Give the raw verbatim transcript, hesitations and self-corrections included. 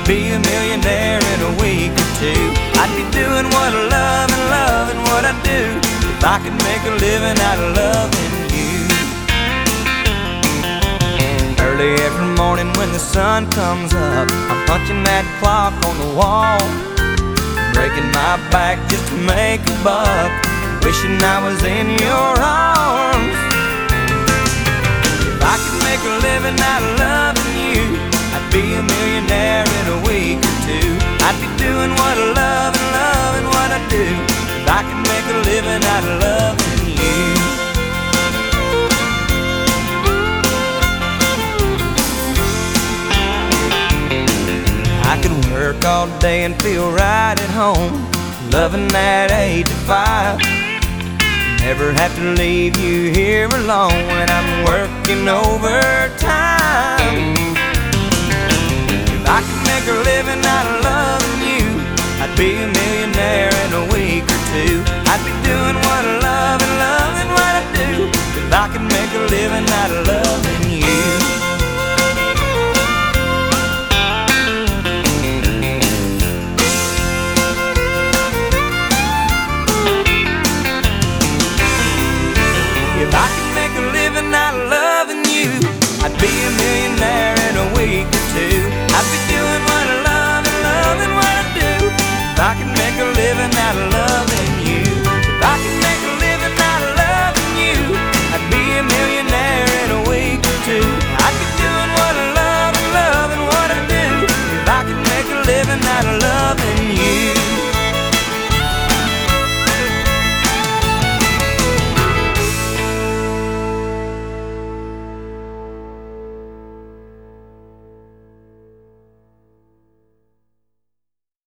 be a millionaire in a week or two. I'd be doing what I love and loving what I do if I could make a living out of loving you. Early every morning when the sun comes up, I'm punching that clock on the wall, breaking my back just to make a buck, wishing I was in your arms. If I could make a living out of loving you, I'd be a millionaire in a week or two. I'd be doing what I love and loving what I do if I could make a living out of loving you. I could work all day and feel right at home, loving that eight to five. Never have to leave you here alone when I'm working overtime. If I could make a living out of loving you, I'd be a millionaire in a